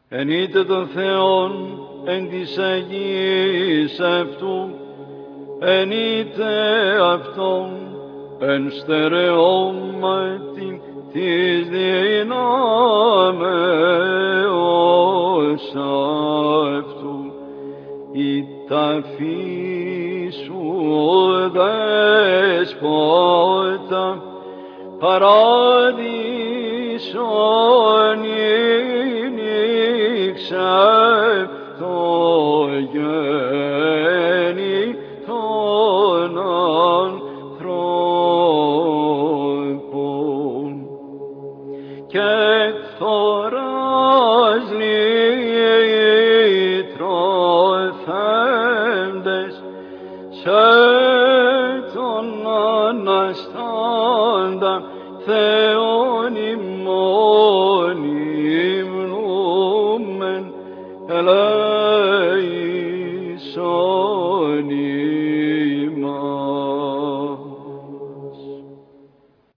Ενείτε τον Θεόν εν της Αγίας αυτού, ενείτε Αυτόν εν στερεώματι της δυνάμεως αυτού, η ταφή σου δέσποτα παράδεισον ηξεπτο γέννη των ανθρώπων και εκθοράς λυτρωθέντες σε τον Αναστάντα Θεόν ημών υμνούμεν ελέησον